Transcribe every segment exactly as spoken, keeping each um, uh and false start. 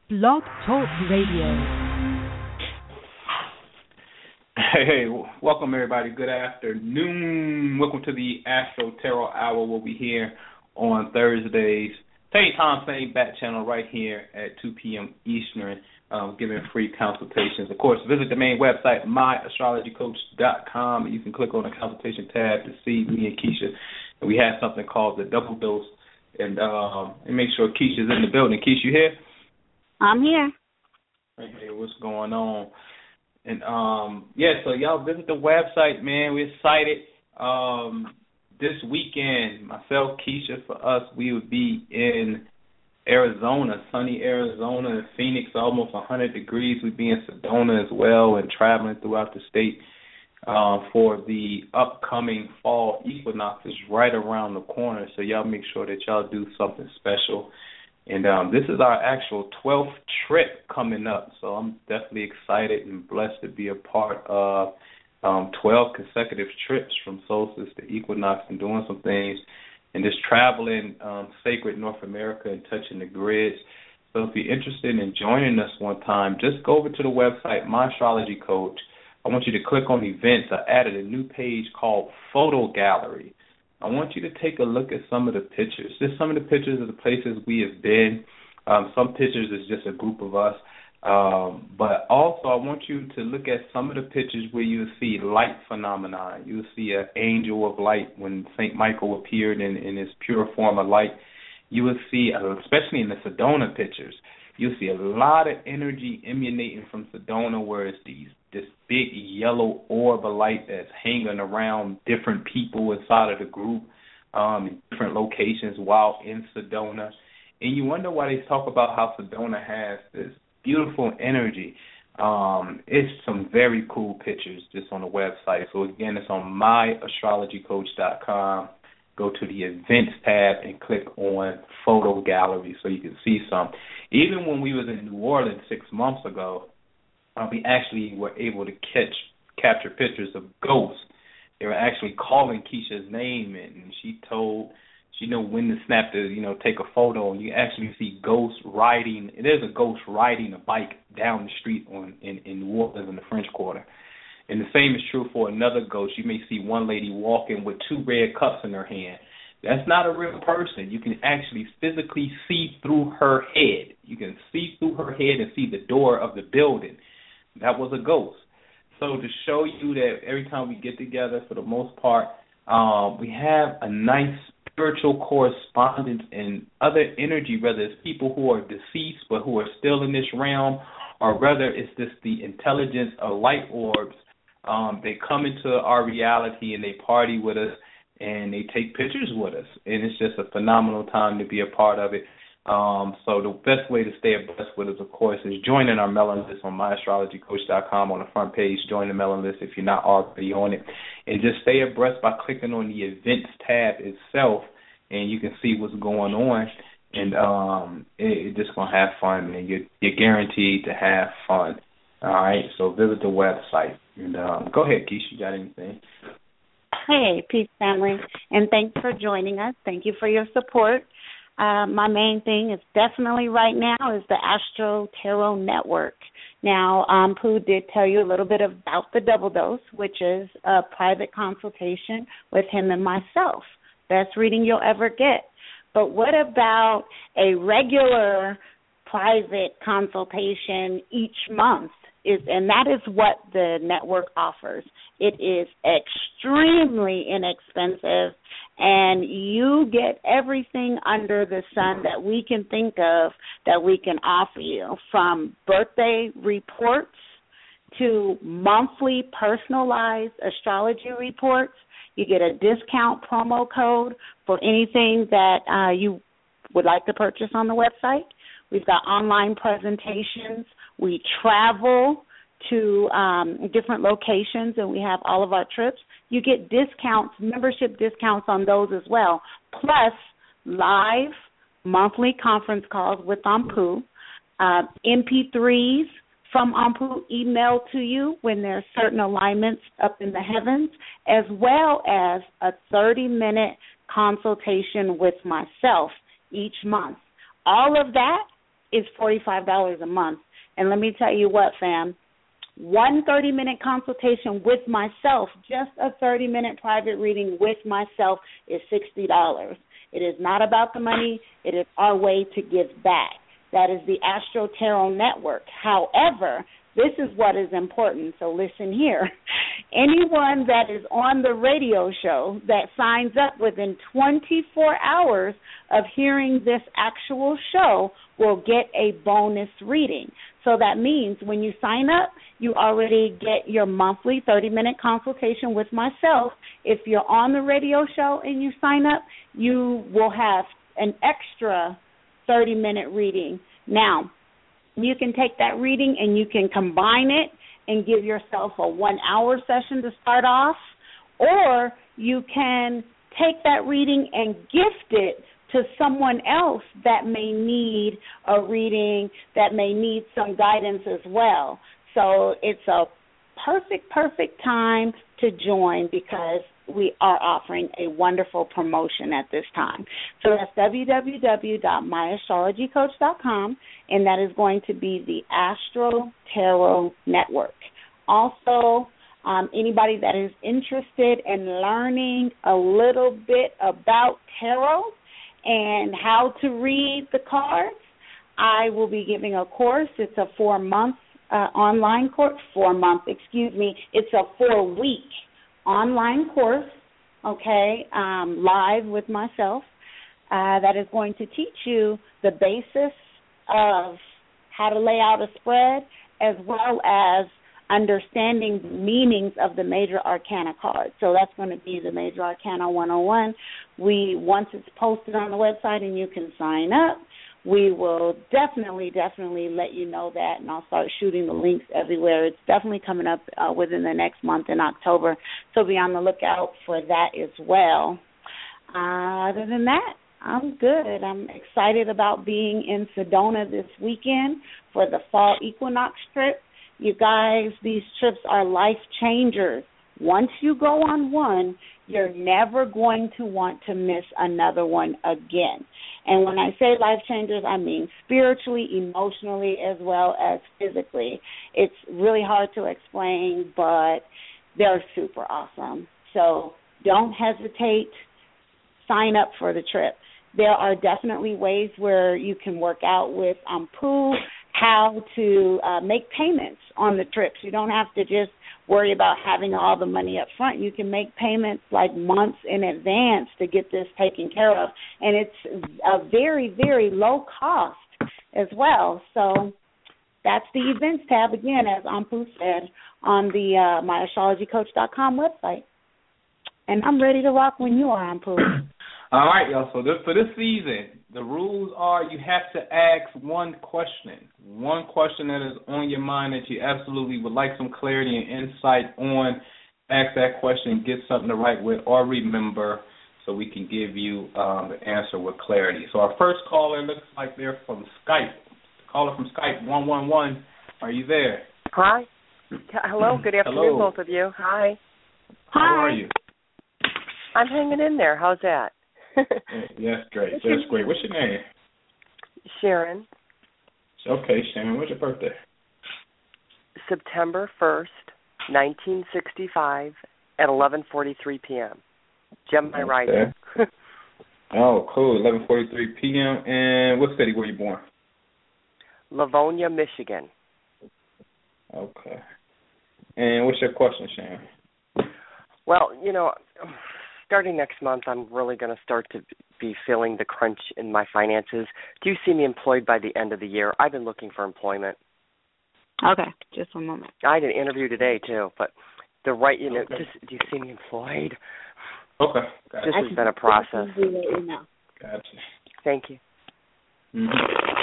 Blog Talk Radio. Hey, welcome everybody. Good afternoon. Welcome to the Astro Tarot Hour. We'll be here on Thursdays, same time, same back channel, right here at two p.m. Eastern, um, giving free consultations. Of course, visit the main website, my astrology coach dot com. You can click on the consultation tab to see me and Keisha. And we have something called the double dose. And, um, and make sure Keisha's in the building. Keisha, you here? I'm here. Hey, what's going on? And, um, yeah, so y'all visit the website, man. We're excited. Um, this weekend, myself, Keisha, for us, we would be in Arizona, sunny Arizona, Phoenix, almost one hundred degrees. We'd be in Sedona as well and traveling throughout the state uh, for the upcoming fall equinox. Is right around the corner, so y'all make sure that y'all do something special. And um, this is our actual twelfth trip coming up, so I'm definitely excited and blessed to be a part of um, twelve consecutive trips from solstice to equinox and doing some things and just traveling um, sacred North America and touching the grids. So if you're interested in joining us one time, just go over to the website, My Astrology Coach. I want you to click on events. I added a new page called Photo Gallery. I want you to take a look at some of the pictures. Just some of the pictures of the places we have been. Um, some pictures is just a group of us. Um, but also I want you to look at some of the pictures where you see light phenomena. You'll see an angel of light when Saint Michael appeared in, in his pure form of light. You will see, uh, especially in the Sedona pictures, you'll see a lot of energy emanating from Sedona where it's these this big yellow orb of light that's hanging around different people inside of the group um, in different locations while in Sedona. And you wonder why they talk about how Sedona has this beautiful energy. Um, it's some very cool pictures just on the website. So, again, it's on my astrology coach dot com. Go to the events tab and click on photo gallery so you can see some. Even when we was in New Orleans six months ago, Uh, we actually were able to catch capture pictures of ghosts. They were actually calling Keisha's name, and she told she know when to snap to you know take a photo. And you actually see ghosts riding. There's a ghost riding a bike down the street on in in New Orleans in the French Quarter. And the same is true for another ghost. You may see one lady walking with two red cups in her hand. That's not a real person. You can actually physically see through her head. You can see through her head and see the door of the building. That was a ghost. So to show you that every time we get together, for the most part, um, we have a nice spiritual correspondence and other energy, whether it's people who are deceased but who are still in this realm, or whether it's just the intelligence of light orbs. Um, they come into our reality and they party with us and they take pictures with us. And it's just a phenomenal time to be a part of it. Um, so the best way to stay abreast with us, of course, is joining our mailing list on my astrology coach dot com on the front page. Join the mailing list if you're not already on it. And just stay abreast by clicking on the events tab itself, and you can see what's going on. And um, it, it's just going to have fun, man. You're, you're guaranteed to have fun. All right, so visit the website. And um, go ahead, Keisha, you got anything? Hey, peace family, and thanks for joining us. Thank you for your support. Uh, my main thing is definitely right now is the Astro Tarot Network. Now, um, Pooh did tell you a little bit about the double dose, which is a private consultation with him and myself. Best reading you'll ever get. But what about a regular private consultation each month? Is, and that is what the network offers. It is extremely inexpensive, and you get everything under the sun that we can think of that we can offer you, from birthday reports to monthly personalized astrology reports. You get a discount promo code for anything that uh, you would like to purchase on the website. We've got online presentations. We travel to um, different locations, and we have all of our trips. You get discounts, membership discounts on those as well, plus live monthly conference calls with Ampu, uh, M P threes from Ampu emailed to you when there are certain alignments up in the heavens, as well as a thirty-minute consultation with myself each month. All of that is forty-five dollars a month. And let me tell you what, fam, one thirty-minute consultation with myself, just a thirty-minute private reading with myself is sixty dollars. It is not about the money. It is our way to give back. That is the Astro Tarot Network. However, this is what is important, so listen here. Anyone that is on the radio show that signs up within twenty-four hours of hearing this actual show will get a bonus reading. So that means when you sign up, you already get your monthly thirty-minute consultation with myself. If you're on the radio show and you sign up, you will have an extra thirty-minute reading. Now, you can take that reading and you can combine it and give yourself a one-hour session to start off, or you can take that reading and gift it to someone else that may need a reading, that may need some guidance as well. So it's a perfect, perfect time to join because we are offering a wonderful promotion at this time. So that's w w w dot my astrology coach dot com, and that is going to be the Astro Tarot Network. Also, um, anybody that is interested in learning a little bit about tarot and how to read the cards, I will be giving a course. It's a four-month uh, online course. Four-month, excuse me. It's a four-week online course, okay, um, live with myself, uh, that is going to teach you the basis of how to lay out a spread as well as understanding the meanings of the major arcana cards. So that's going to be the Major Arcana one oh one. We, once it's posted on the website and you can sign up, we will definitely, definitely let you know that, and I'll start shooting the links everywhere. It's definitely coming up uh, within the next month in October, so be on the lookout for that as well. Uh, other than that, I'm good. I'm excited about being in Sedona this weekend for the fall equinox trip. You guys, these trips are life changers. Once you go on one, you're never going to want to miss another one again. And when I say life changers, I mean spiritually, emotionally, as well as physically. It's really hard to explain, but they're super awesome. So don't hesitate. Sign up for the trip. There are definitely ways where you can work out with Ampu, how to uh, make payments on the trips. You don't have to just worry about having all the money up front. You can make payments like months in advance to get this taken care of. And it's a very, very low cost as well. So that's the events tab, again, as Ampu said, on the uh, my astrology coach dot com website. And I'm ready to rock when you are, Ampu. All right, y'all. So this, for this season, the rules are you have to ask one question, one question that is on your mind that you absolutely would like some clarity and insight on. Ask that question, get something to write with or remember so we can give you um, the answer with clarity. So our first caller looks like they're from Skype. Caller from Skype, one one one. Are you there? Hi. Hello. Good afternoon, Hello. both of you. Hi. How Hi. are you? I'm hanging in there. How's that? Yes, great. That's great. What's your name? Sharon. Okay, Sharon. What's your birthday? September first, nineteen sixty-five, at eleven forty-three p.m. Gemini Okay. rising. Oh, cool. eleven forty-three p.m. And what city were you born? Livonia, Michigan. Okay. And what's your question, Sharon? Well, you know, starting next month, I'm really going to start to be feeling the crunch in my finances. Do you see me employed by the end of the year? I've been looking for employment. Okay, just one moment. I had an interview today, too, but the right, you know, Okay. just, do you see me employed? Okay. Gotcha. This has been a process. Gotcha. Thank you. Mm-hmm.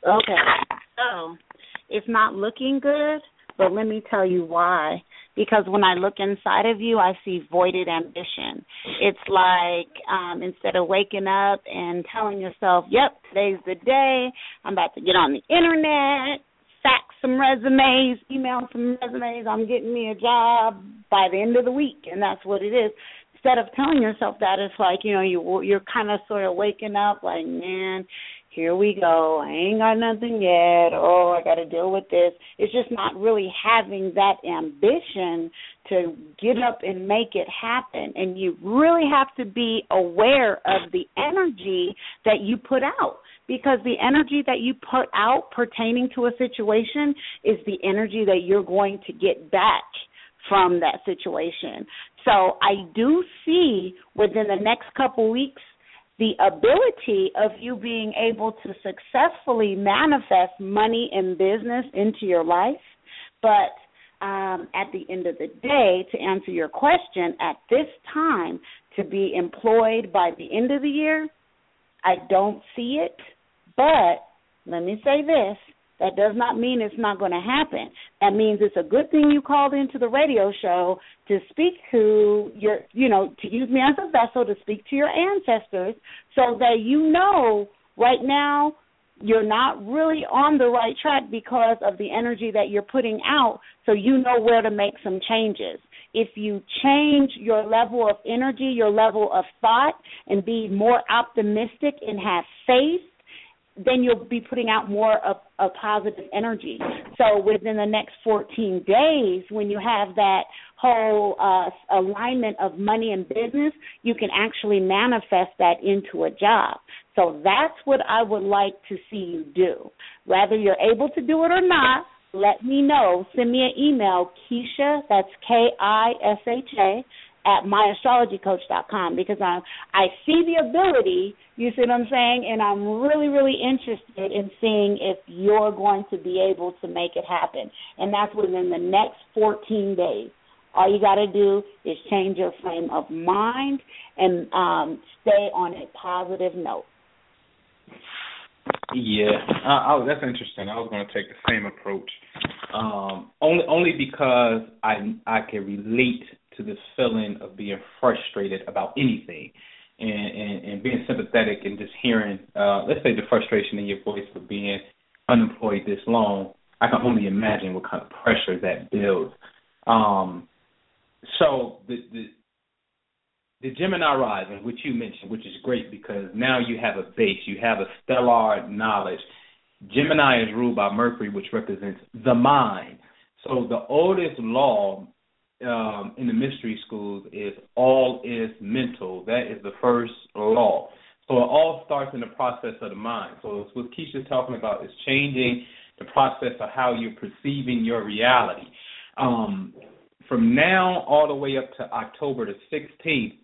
Okay. So it's not looking good, but let me tell you why. Because when I look inside of you, I see voided ambition. It's like um, instead of waking up and telling yourself, yep, today's the day, I'm about to get on the internet, fax some resumes, email some resumes, I'm getting me a job by the end of the week, and that's what it is. Instead of telling yourself that, it's like, you know, you, you're kind of sort of waking up like, man, here we go. I ain't got nothing yet. Oh, I got to deal with this. It's just not really having that ambition to get up and make it happen. And you really have to be aware of the energy that you put out, because the energy that you put out pertaining to a situation is the energy that you're going to get back from that situation. So I do see within the next couple weeks the ability of you being able to successfully manifest money and business into your life. But um, at the end of the day, to answer your question, at this time, to be employed by the end of the year, I don't see it. But let me say this. That does not mean it's not going to happen. That means it's a good thing you called into the radio show to speak to your, you know, to use me as a vessel to speak to your ancestors so that you know right now you're not really on the right track because of the energy that you're putting out, so you know where to make some changes. If you change your level of energy, your level of thought, and be more optimistic and have faith, then you'll be putting out more of a positive energy. So within the next fourteen days, when you have that whole uh, alignment of money and business, you can actually manifest that into a job. So that's what I would like to see you do. Whether you're able to do it or not, let me know. Send me an email, Keisha, that's K I S H A, at my astrology coach dot com, because I I see the ability, you see what I'm saying, and I'm really, really interested in seeing if you're going to be able to make it happen. And that's within the next fourteen days. All you got to do is change your frame of mind and um, stay on a positive note. Yeah, I, I, that's interesting. I was going to take the same approach, um, only only because I I can relate to this feeling of being frustrated about anything, and, and, and being sympathetic and just hearing, uh, let's say, the frustration in your voice for being unemployed this long. I can only imagine what kind of pressure that builds. Um, so the, the the Gemini rising, which you mentioned, which is great because now you have a base, you have a stellar knowledge. Gemini is ruled by Mercury, which represents the mind. So the oldest law um, in the mystery schools is all is mental. That is the first law. So it all starts in the process of the mind. So it's what Keisha's talking about is changing the process of how you're perceiving your reality. Um, from now all the way up to October the sixteenth,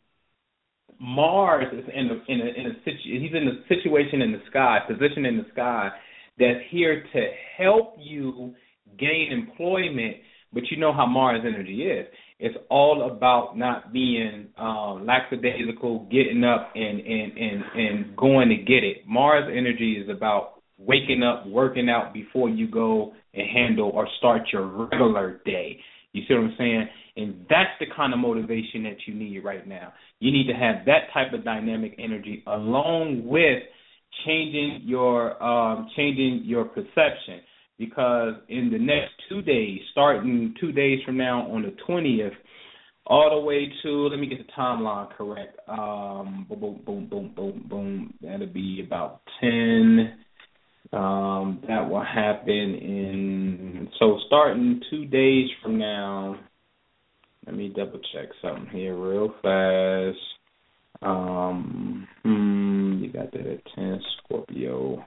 Mars is in a, in a, in a situ- he's in a situation in the sky, position in the sky, that's here to help you gain employment. But you know how Mars energy is. It's all about not being um, lackadaisical, getting up and, and, and, and going to get it. Mars energy is about waking up, working out before you go and handle or start your regular day. You see what I'm saying? And that's the kind of motivation that you need right now. You need to have that type of dynamic energy along with changing your um, changing your perception. Because in the next two days, starting two days from now on the twentieth, all the way to, let me get the timeline correct, um, boom, boom, boom, boom, boom, boom, that'll be about ten. Um, that will happen in, so starting two days from now, let me double check something here real fast. Um, hmm, you got that at ten, Scorpio.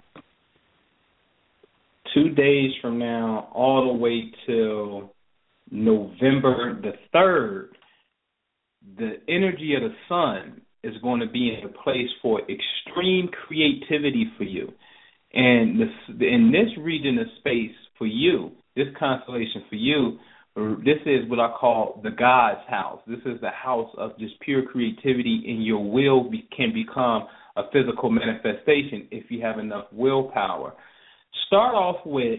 Two days from now, all the way till November the third, the energy of the sun is going to be in a place for extreme creativity for you. And this, in this region of space for you, this constellation for you, this is what I call the God's house. This is the house of just pure creativity, and your will be, can become a physical manifestation if you have enough willpower. start off with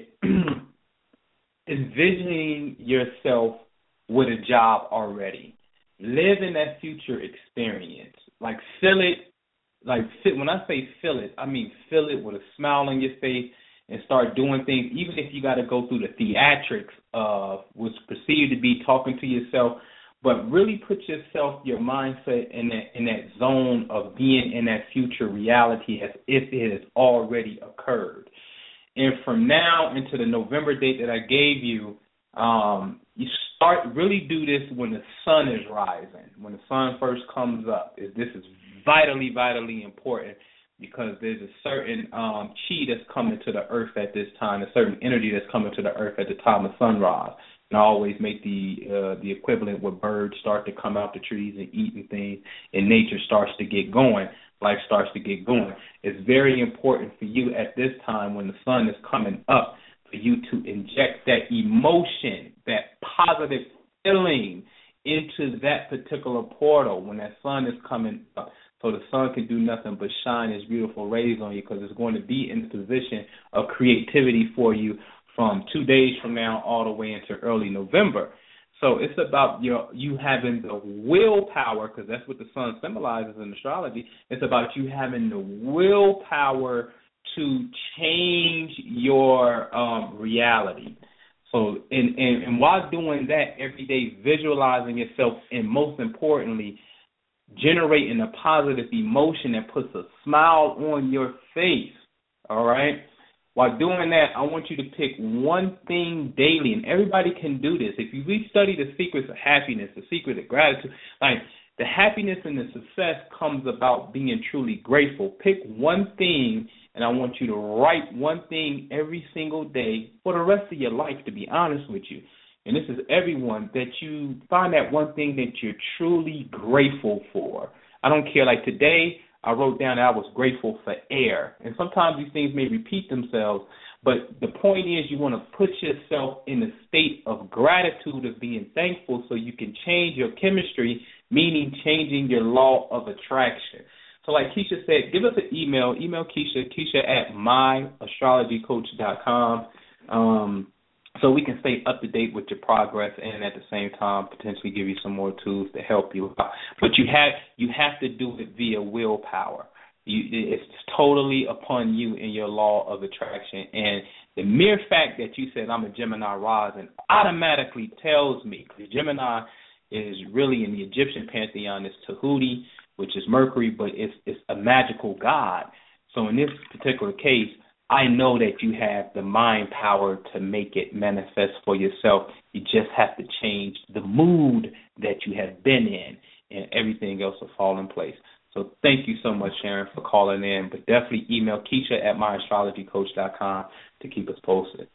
envisioning yourself with a job already. Live in that future experience. Like, feel it. Like, when I say feel it, I mean feel it with a smile on your face and start doing things, even if you got to go through the theatrics of what's perceived to be talking to yourself, but really put yourself, your mindset in that in that zone of being in that future reality as if it has already occurred. And from now into the November date that I gave you, um, you start really do this when the sun is rising, when the sun first comes up. This is vitally, vitally important because there's a certain um, chi that's coming to the earth at this time, a certain energy that's coming to the earth at the time of sunrise. And I always make the uh, the equivalent where birds start to come out the trees and eat and things, and nature starts to get going. Life starts to get going. It's very important for you at this time when the sun is coming up for you to inject that emotion, that positive feeling into that particular portal when that sun is coming up. So the sun can do nothing but shine its beautiful rays on you because it's going to be in the position of creativity for you from two days from now all the way into early November. So it's about your you having the willpower, because that's what the sun symbolizes in astrology. It's about you having the willpower to change your um, reality. So, and, and, and while doing that every day, visualizing yourself, and most importantly, generating a positive emotion that puts a smile on your face, all right? While doing that, I want you to pick one thing daily, and everybody can do this. If you really study the secrets of happiness, the secret of gratitude, like the happiness and the success comes about being truly grateful. Pick one thing, and I want you to write one thing every single day for the rest of your life, to be honest with you. And this is everyone, that you find that one thing that you're truly grateful for. I don't care, like today, I wrote down that I was grateful for air. And sometimes these things may repeat themselves, but the point is you want to put yourself in a state of gratitude, of being thankful, so you can change your chemistry, meaning changing your law of attraction. So like Keisha said, give us an email. Email Keisha, Keisha at my astrology coach dot com. Um, so we can stay up to date with your progress and at the same time potentially give you some more tools to help you out. But you have you have to do it via willpower. You, it's totally upon you and your law of attraction. And the mere fact that you said I'm a Gemini rising automatically tells me, because Gemini is really in the Egyptian pantheon, it's Tahuti, which is Mercury, but it's it's a magical god. So in this particular case, I know that you have the mind power to make it manifest for yourself. You just have to change the mood that you have been in, and everything else will fall in place. So thank you so much, Sharon, for calling in. But definitely email Keisha at my astrology coach dot com to keep us posted.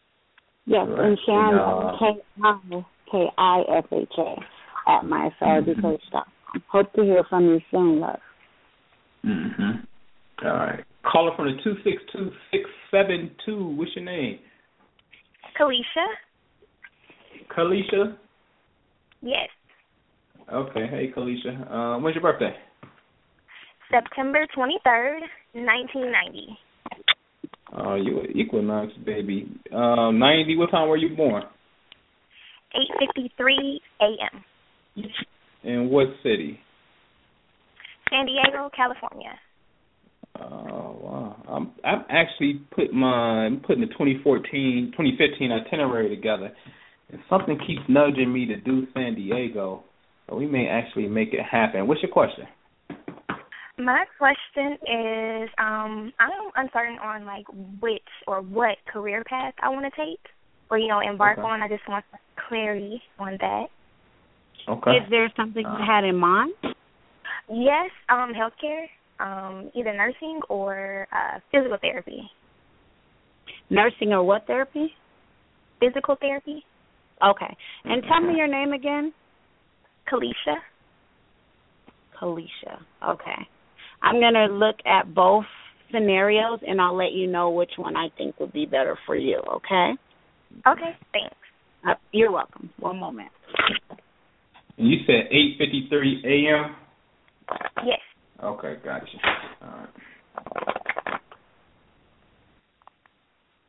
Yes, right. and Sharon, K K I S H A at my astrology coach dot com. Hope to hear from you soon, love. Mm-hmm. All right. Caller from the two six two, six seven two. What's your name? Kalisha. Kalisha? Yes. Okay. Hey, Kalisha. Uh, when's your birthday? September twenty-third, nineteen ninety. Oh, you an equinox, baby. Um, ninety, what time were you born? eight fifty-three a.m. In what city? San Diego, California. Oh, wow. I'm I'm actually put my I'm putting the twenty fourteen, twenty fifteen itinerary together, and something keeps nudging me to do San Diego. So we may actually make it happen. What's your question? My question is, um, I'm uncertain on like which or what career path I want to take, or you know, embark okay. on. I just want clarity on that. Okay. Is there something you had in mind? Yes, um, healthcare. Um, either nursing or uh, physical therapy. Nursing or what therapy? Physical therapy. Okay. And tell me your name again. Kalisha. Kalisha. Okay. I'm going to look at both scenarios, and I'll let you know which one I think would be better for you, okay? Okay, thanks. Uh, you're welcome. One moment. You said eight fifty-three a.m.? Yes. Okay, gotcha. All right.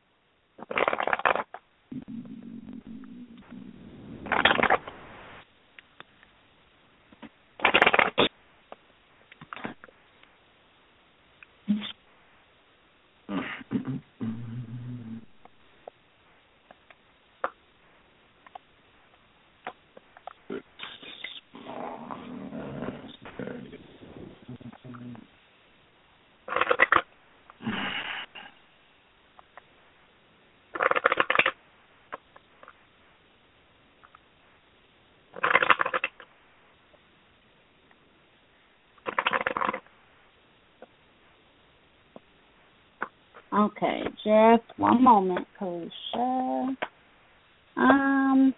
Okay, just one moment, Kalisha. Um,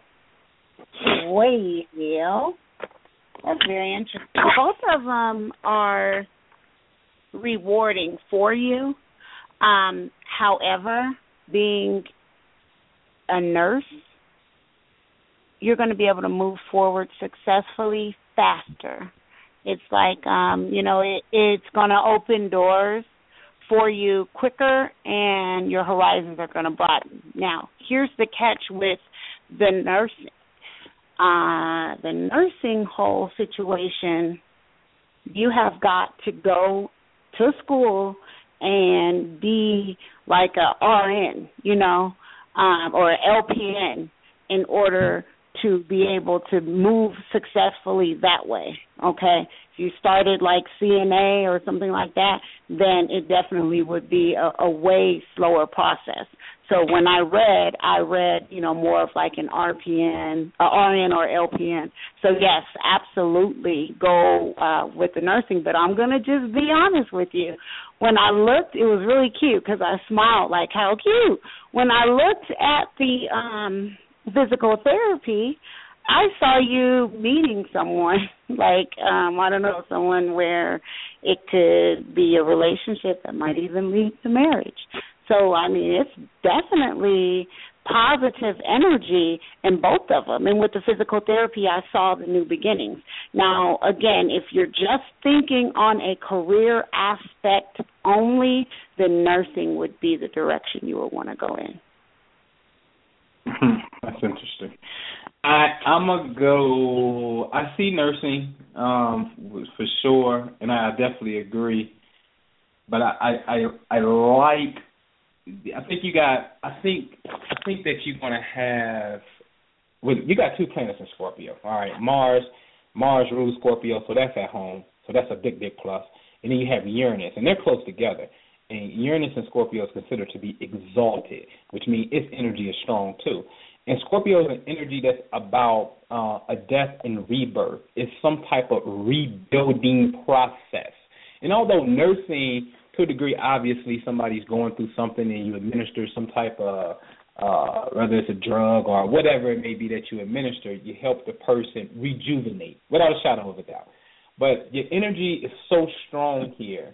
well, that's very interesting. Both of them are rewarding for you. Um, however, being a nurse, you're going to be able to move forward successfully faster. It's like, um, you know, it, it's going to open doors for you quicker, and your horizons are going to broaden. Now, here's the catch with the nursing. Uh, the nursing whole situation, you have got to go to school and be like a R N, you know, um, or an L P N in order to be able to move successfully that way, okay? If you started like C N A or something like that, then it definitely would be a, a way slower process. So when I read, I read, you know, more of like an R P N, uh, R N or L P N. So, yes, absolutely go uh, with the nursing, but I'm going to just be honest with you. When I looked, it was really cute because I smiled like, how cute. When I looked at the um, physical therapy, I saw you meeting someone, like, um, I don't know, someone where it could be a relationship that might even lead to marriage. So, I mean, it's definitely positive energy in both of them. And with the physical therapy, I saw the new beginnings. Now, again, if you're just thinking on a career aspect only, then nursing would be the direction you would want to go in. That's interesting. I I'm gonna go. I see nursing um, for sure, and I definitely agree. But I I I, I like. I think you got. I think I think that you're gonna have. Well, you got two planets in Scorpio. All right, Mars. Mars rules Scorpio, so that's at home. So that's a big, big plus. And then you have Uranus, and they're close together. And Uranus and Scorpio is considered to be exalted, which means its energy is strong too. And Scorpio is an energy that's about uh, a death and rebirth. It's some type of rebuilding process. And although nursing, to a degree, obviously somebody's going through something and you administer some type of, uh, whether it's a drug or whatever it may be that you administer, you help the person rejuvenate without a shadow of a doubt. But your energy is so strong here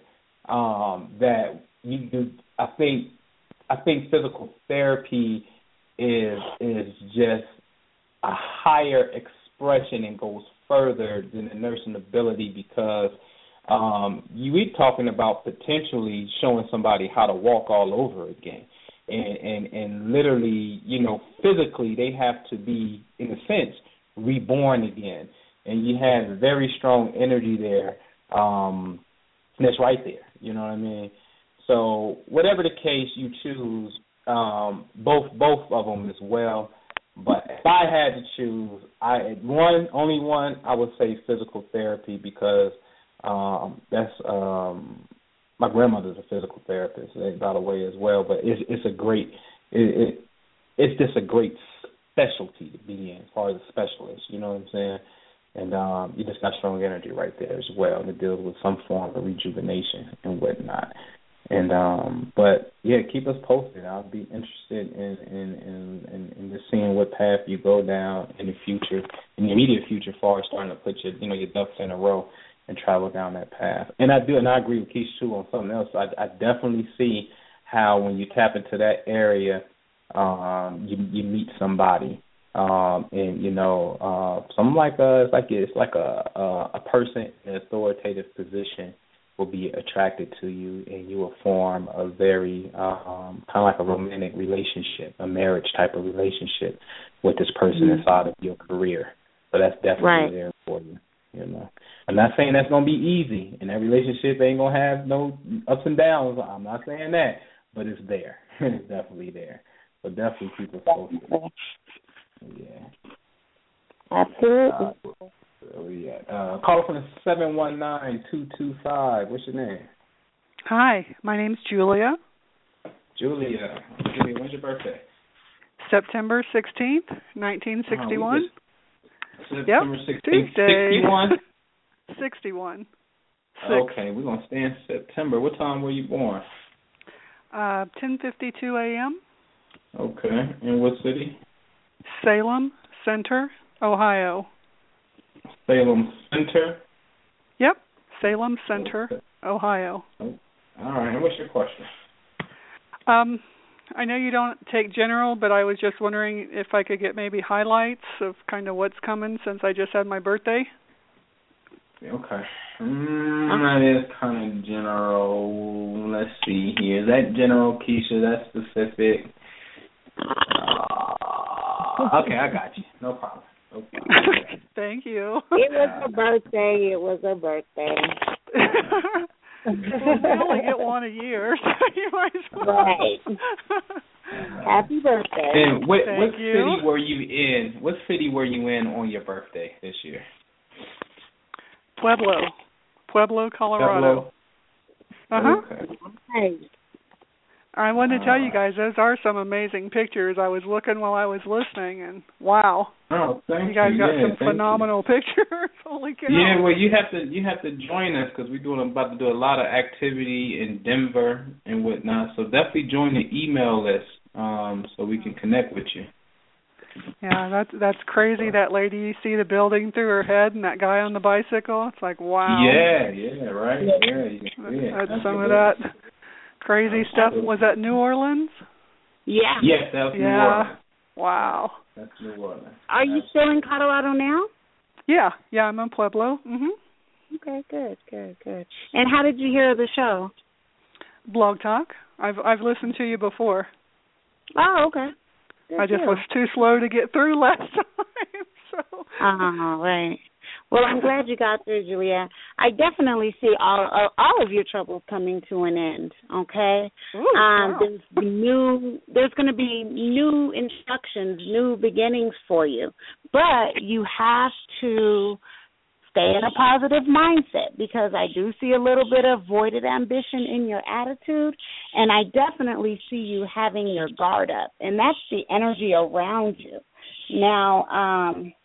um, that you do. I think. I think physical therapy is is just a higher expression and goes further than the nursing ability because um, you are talking about potentially showing somebody how to walk all over again, and and and literally, you know, physically they have to be, in a sense, reborn again. And you have very strong energy there um, that's right there, you know what I mean? So whatever the case you choose, um, both both of them as well. But if I had to choose, I one only one, I would say physical therapy because um, that's um, my grandmother's a physical therapist, by the way, as well. But it's it's a great it, it it's just a great specialty to be in as far as a specialist. You know what I'm saying? And um, you just got strong energy right there as well that deals with some form of rejuvenation and whatnot. And um, but yeah, keep us posted. I'll be interested in in, in, in in just seeing what path you go down in the future, in the immediate future, as far as starting to put your you know your ducks in a row and travel down that path. And I do, and I agree with Keisha too on something else. I, I definitely see how when you tap into that area, um, you you meet somebody. Um, and you know, uh, something like a, it's like it's like a, a a person in an authoritative position will be attracted to you, and you will form a very um, kind of like a romantic relationship, a marriage type of relationship with this person mm-hmm. inside of your career. So that's definitely right. there for you. You know, I'm not saying that's gonna be easy, and that relationship ain't gonna have no ups and downs. I'm not saying that, but it's there. It's definitely there. So definitely keep us posted. Yeah. Absolutely. Uh, where we at? Uh, call from the seven one nine, two two five. What's your name? Hi, my name's Julia. Julia. Julia, when's your birthday? September sixteenth, nineteen sixty-one. Oh, September yep. sixteenth, Tuesday. sixty-one? sixty-one. Six. Okay, we're going to stay in September. What time were you born? Uh, ten fifty-two a.m. Okay. In what city? Salem Center, Ohio. Salem Center? Yep, Salem Center, okay. Ohio. All right. And what's your question? Um, I know you don't take general, but I was just wondering if I could get maybe highlights of kind of what's coming since I just had my birthday. Okay. Mm, that is kind of general. Let's see here. Is that general, Keisha? That's specific. Uh, okay, I got you. No problem. No problem. Thank you. It was a birthday. It was a birthday. Well, you only get one a year, so you might as well. Right. Happy birthday. And what, Thank what you. city were you in? What city were you in on your birthday this year? Pueblo. Pueblo, Colorado. Pueblo? Uh-huh. Okay. Nice. I wanted to tell you guys, those are some amazing pictures. I was looking while I was listening, and wow. Oh, thank you. guys you. got yeah, some phenomenal you. pictures. Holy cow. Yeah, well, you have to you have to join us because we're doing about to do a lot of activity in Denver and whatnot. So definitely join the email list um, so we can connect with you. Yeah, that's that's crazy. That lady, you see the building through her head, and that guy on the bicycle. It's like wow. Yeah, yeah, right. Yeah, you can see it. That's, That's some of good. that crazy stuff. Was that New Orleans? Yeah. Yes, that's New Yeah. Orleans. Wow. That's New Orleans. Are you still in Colorado now? Yeah, yeah, I'm in Pueblo. Mhm. Okay, good, good, good. And how did you hear of the show? Blog Talk. I've I've listened to you before. Oh, okay. Good I just deal. was too slow to get through last time. So. Oh, right. Well, I'm glad you got through, Julia. I definitely see all uh, all of your troubles coming to an end. Okay. Ooh, um, wow. There's new. There's going to be new instructions, new beginnings for you, but you have to stay in a positive mindset because I do see a little bit of voided ambition in your attitude, and I definitely see you having your guard up, and that's the energy around you. Now, um,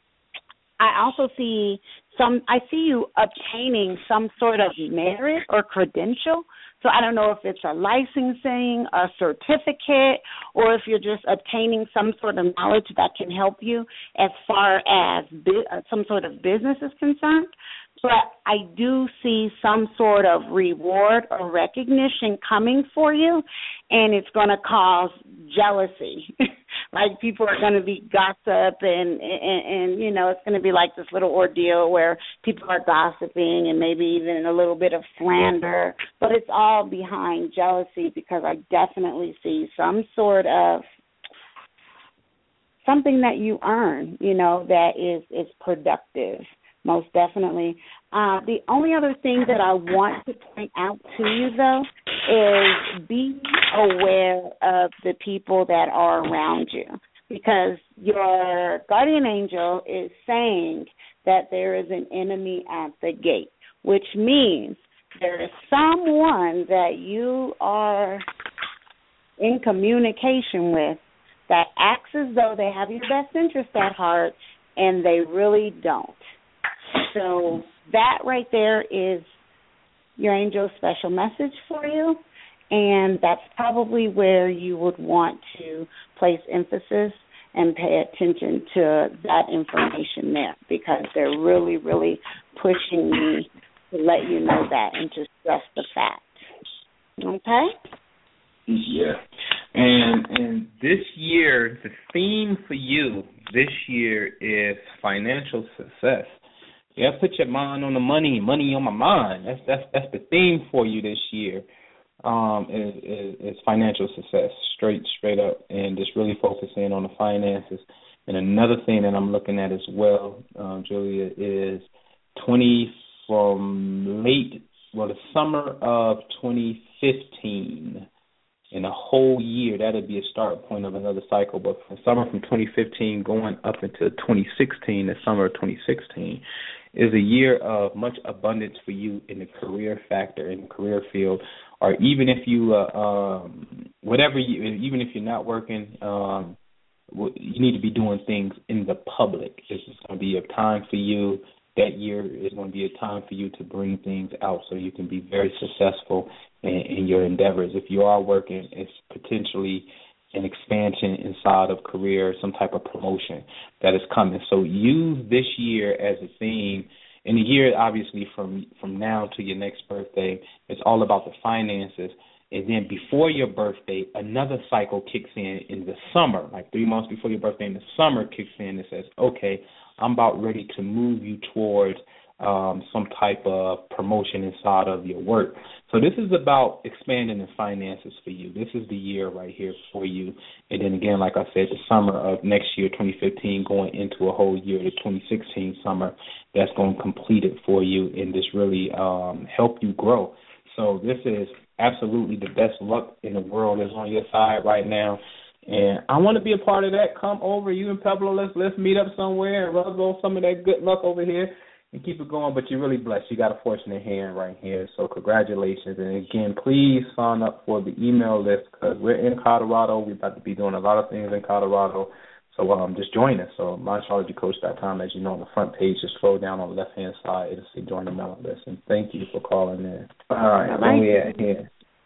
I also see some, I see you obtaining some sort of merit or credential. So I don't know if it's a licensing, a certificate, or if you're just obtaining some sort of knowledge that can help you as far as bu- uh, some sort of business is concerned. But I do see some sort of reward or recognition coming for you, and it's going to cause jealousy. Like people are going to be gossip, and, and, and, you know, it's going to be like this little ordeal where people are gossiping and maybe even a little bit of slander. But it's all behind jealousy because I definitely see some sort of something that you earn, you know, that is, is productive. Most definitely. Uh, the only other thing that I want to point out to you, though, is be aware of the people that are around you because your guardian angel is saying that there is an enemy at the gate, which means there is someone that you are in communication with that acts as though they have your best interest at heart, and they really don't. So that right there is your angel's special message for you, and that's probably where you would want to place emphasis and pay attention to that information there because they're really, really pushing me to let you know that and to stress the fact. Okay? Yeah. And and this year, the theme for you this year is financial success. You have to put your mind on the money, money on my mind. That's that's that's the theme for you this year. Um, is, is, is financial success, straight straight up, and just really focusing on the finances. And another thing that I'm looking at as well, um, Julia, is twenty from late, well, the summer of twenty fifteen. In a whole year, that would be a start point of another cycle. But from summer from twenty fifteen going up into twenty sixteen, the summer of twenty sixteen, is a year of much abundance for you in the career factor, in the career field, or even if you, uh, um, whatever, you, even if you're not working, um, you need to be doing things in the public. This is going to be a time for you. That year is going to be a time for you to bring things out so you can be very successful in, in your endeavors. If you are working, it's potentially an expansion inside of career, some type of promotion that is coming. So use this year as a theme. In the year, obviously, from from now to your next birthday, it's all about the finances. And then before your birthday, another cycle kicks in in the summer, like three months before your birthday in the summer kicks in and says, okay, I'm about ready to move you towards um, some type of promotion inside of your work. So this is about expanding the finances for you. This is the year right here for you. And then again, like I said, the summer of next year, twenty fifteen, going into a whole year, the twenty sixteen summer, that's going to complete it for you and just really um, help you grow. So this is absolutely the best luck in the world is on your side right now. And I want to be a part of that. Come over, you and Pablo, let's, let's meet up somewhere and rub on some of that good luck over here and keep it going. But you're really blessed. You got a fortunate hand right here. So congratulations. And, again, please sign up for the email list because we're in Colorado. We're about to be doing a lot of things in Colorado. So um, just join us. So my astrology coach dot com, as you know, on the front page, just scroll down on the left-hand side. It'll say join the mailing list. And thank you for calling in. All right. Where we at here?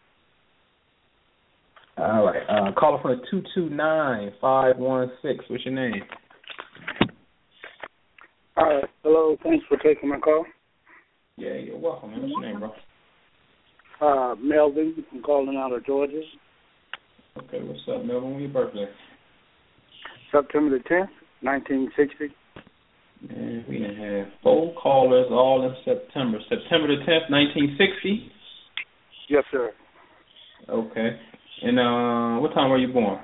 All right. Uh, caller from the two two nine, five one six. What's your name? All right. Hello. Thanks for taking my call. Yeah, you're welcome, man. What's your name, bro? Uh, Melvin. I'm calling out of Georgia. Okay, what's up, Melvin? When's your birthday? September the tenth, nineteen sixty. Man, we done had four callers all in September. September the tenth, nineteen sixty? Yes, sir. Okay. And uh, what time were you born?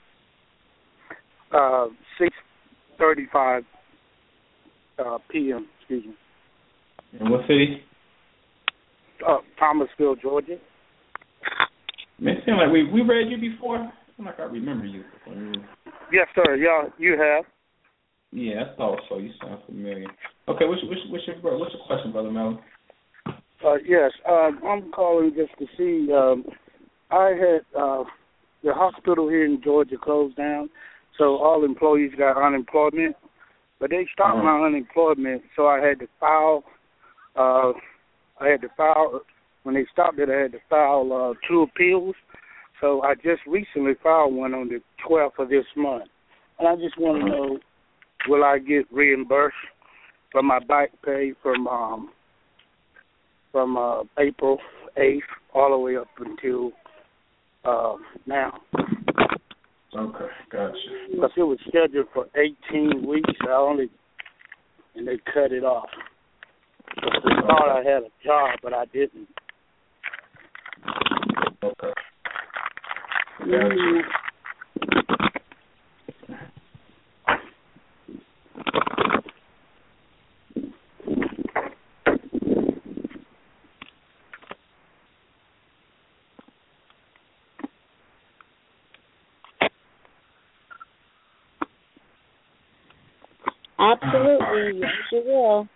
Uh, six thirty-five uh, p m. Excuse me. In what city? Uh, Thomasville, Georgia. Man, it seems like we we read you before. I feel like I remember you. Yes, sir. Yeah, you have. Yeah, I thought so. You sound familiar. Okay, what's what's what's your what's your question, brother Melvin? Uh, yes, uh, I'm calling just to see. Um, I had uh, the hospital here in Georgia closed down, so all employees got unemployment. But they stopped uh-huh. my unemployment, so I had to file. Uh, I had to file when they stopped it. I had to file uh, two appeals. So I just recently filed one on the twelfth of this month, and I just want to know, will I get reimbursed for my back pay from um, from uh, April eighth all the way up until uh, now? Okay, gotcha. Because it was scheduled for eighteen weeks, I only and they cut it off. I thought I had a job, but I didn't. Okay. Mm-hmm. Absolutely, yes, you will.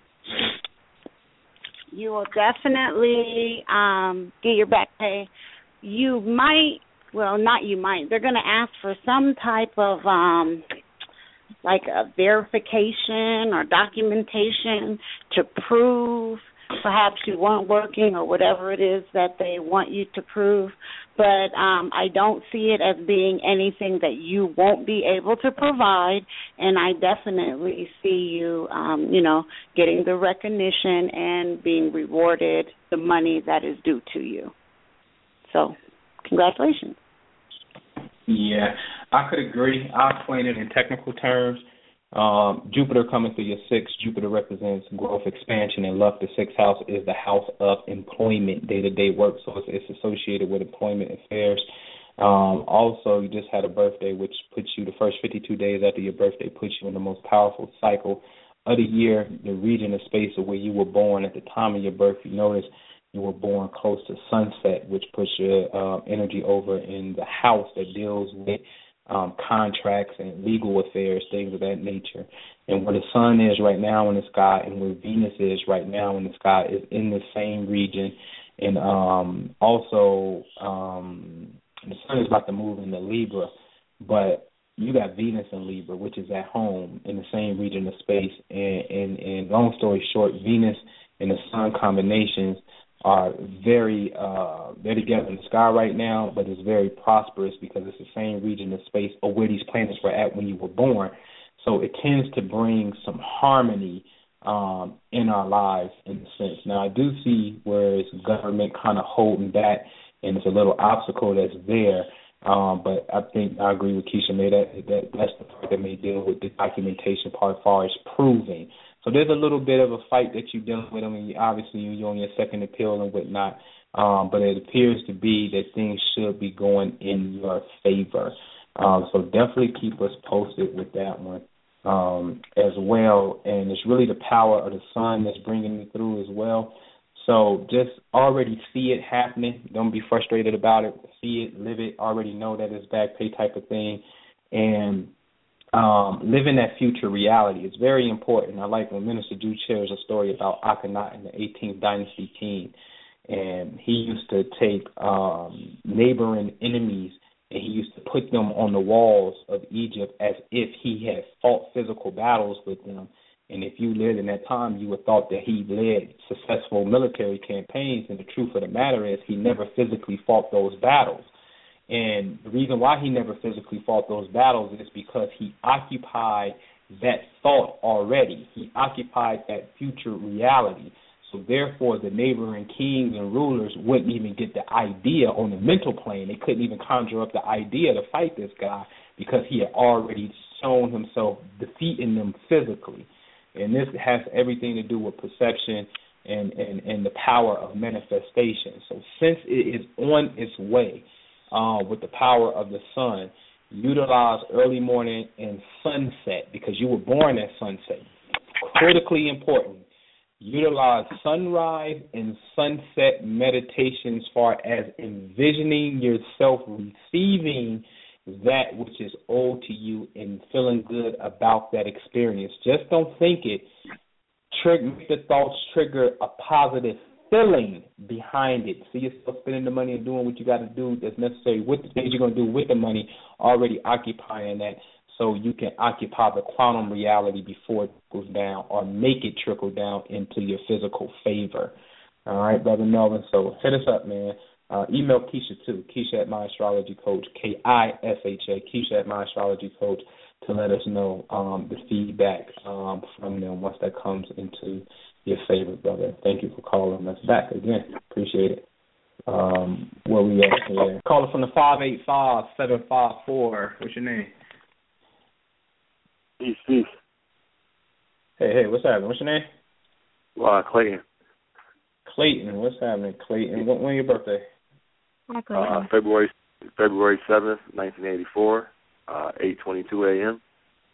You will definitely um, get your back pay. You might, well, not you might. They're going to ask for some type of, um, like a verification or documentation to prove perhaps you weren't working or whatever it is that they want you to prove. But um, I don't see it as being anything that you won't be able to provide, and I definitely see you, um, you know, getting the recognition and being rewarded the money that is due to you. So, congratulations. Yeah, I could agree. I'll explain it in technical terms. Um, Jupiter coming through your sixth. Jupiter represents growth, expansion, and luck. The sixth house is the house of employment, day-to-day work, so it's, it's associated with employment affairs. Um, also, you just had a birthday, which puts you the first fifty-two days after your birthday, puts you in the most powerful cycle of the year, the region of space of where you were born at the time of your birth. You notice you were born close to sunset, which puts your uh, energy over in the house that deals with Um, contracts and legal affairs, things of that nature. And where the sun is right now in the sky and where Venus is right now in the sky is in the same region. And um, also um, the sun is about to move into Libra, but you got Venus in Libra, which is at home in the same region of space. And, and, and long story short, Venus and the sun combinations are very uh, they're together in the sky right now, but it's very prosperous because it's the same region of space or where these planets were at when you were born. So it tends to bring some harmony um, in our lives in a sense. Now, I do see where it's government kind of holding back, and it's a little obstacle that's there. Um, but I think I agree with Keisha. May that, that that's the part that may deal with the documentation part as far as proving. So there's a little bit of a fight that you're dealing with. I mean, obviously you're on your second appeal and whatnot, um, but it appears to be that things should be going in your favor. Um, so definitely keep us posted with that one um, as well. And it's really the power of the sun that's bringing me through as well. So just already see it happening. Don't be frustrated about it. See it, live it, already know that it's back pay type of thing. And Um, live in that future reality. It's very important. I like when Minister Jude shares a story about Akhenaten, the eighteenth dynasty king, and he used to take um, neighboring enemies and he used to put them on the walls of Egypt as if he had fought physical battles with them. And if you lived in that time, you would have thought that he led successful military campaigns, and the truth of the matter is he never physically fought those battles. And the reason why he never physically fought those battles is because he occupied that thought already. He occupied that future reality. So therefore, the neighboring kings and rulers wouldn't even get the idea on the mental plane. They couldn't even conjure up the idea to fight this guy because he had already shown himself defeating them physically. And this has everything to do with perception and, and, and the power of manifestation. So since it is on its way, Uh, with the power of the sun, utilize early morning and sunset because you were born at sunset. Critically important. Utilize sunrise and sunset meditation as far as envisioning yourself receiving that which is owed to you and feeling good about that experience. Just don't think it. Trigger, make the thoughts trigger a positive feeling behind it. See yourself spending the money and doing what you got to do that's necessary with the things you're going to do with the money, already occupying that so you can occupy the quantum reality before it goes down or make it trickle down into your physical favor. All right, Brother Melvin. So hit us up, man. Uh, email Keisha, too. Keisha at My Astrology Coach, K I S H A, Keisha at My Astrology Coach, to let us know um, the feedback um, from them once that comes into your favorite, brother. Thank you for calling us back again. Appreciate it. Um, where we at here? Caller from the five eight five, seven five four. What's your name? Peace, peace. Hey, hey, what's happening? What's your name? Uh, Clayton. Clayton, what's happening, Clayton? When, when's your birthday? Hi, Clayton. Uh, February February seventh, nineteen eighty-four, uh, eight twenty-two a.m.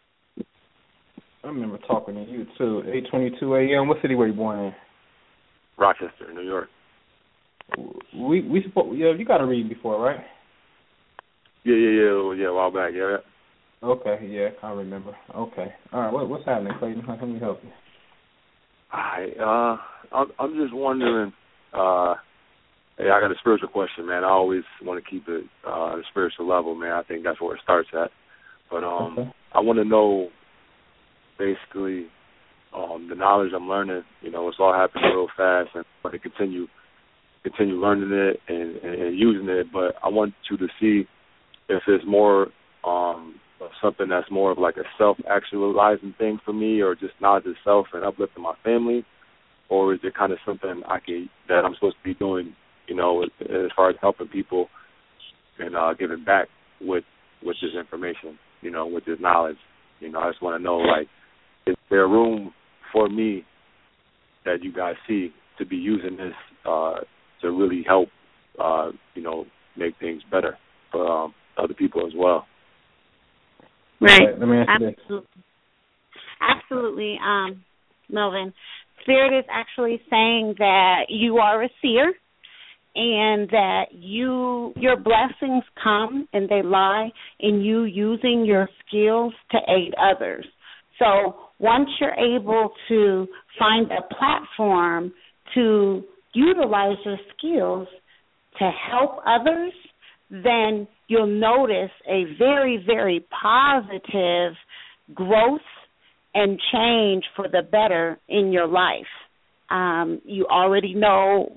I remember talking to you, too. eight twenty-two a.m. What city were you born in? Rochester, New York. We we yeah, you got to read before, right? Yeah, yeah, yeah, yeah, a while back, yeah. Okay, yeah, I remember. Okay. All right, what, what's happening, Clayton? How can we help you? Hi, uh, I'm, I'm just wondering, uh, hey, I got a spiritual question, man. I always want to keep it uh, at a spiritual level, man. I think that's where it starts at. But um, okay. I want to know, basically, um, the knowledge I'm learning, you know, it's all happening real fast, and I want to continue continue learning it and, and, and using it, but I want you to see if it's more um, something that's more of like a self-actualizing thing for me, or just knowledge of self and uplifting my family, or is it kind of something I can, that I'm supposed to be doing, you know, as far as helping people and uh, giving back with with this information, you know, with this knowledge. You know, I just want to know, like, is there room for me that you guys see to be using this uh, to really help, uh, you know, make things better for um, other people as well? Right. Let me ask you Absolutely. This. Absolutely, um, Melvin. Spirit is actually saying that you are a seer and that you your blessings come and they lie in you using your skills to aid others. So once you're able to find a platform to utilize your skills to help others, then you'll notice a very, very positive growth and change for the better in your life. Um, you already know that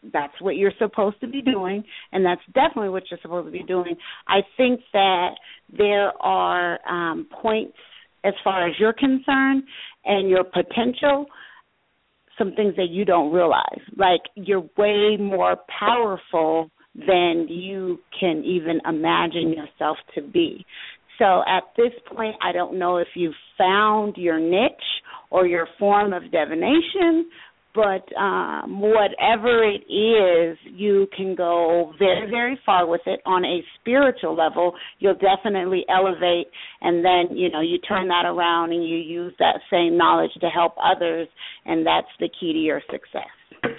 that's what you're supposed to be doing, and that's definitely what you're supposed to be doing. I think that there are um, points as far as you're concerned and your potential, some things that you don't realize. Like, you're way more powerful than you can even imagine yourself to be. So at this point, I don't know if you've found your niche or your form of divination, but um, whatever it is, you can go very, very far with it on a spiritual level. You'll definitely elevate, and then, you know, you turn that around and you use that same knowledge to help others, and that's the key to your success.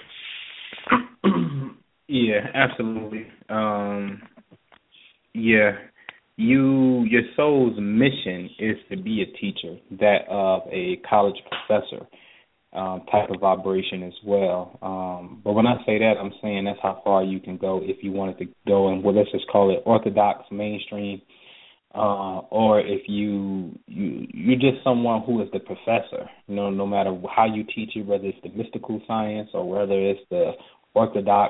Yeah, absolutely. Um, yeah, you your soul's mission is to be a teacher, that of a college professor. Um, type of vibration as well. Um, but when I say that, I'm saying that's how far you can go if you wanted to go, and well, let's just call it orthodox, mainstream, uh, or if you, you, you're just someone who is the professor, you know, no matter how you teach it, whether it's the mystical science or whether it's the orthodox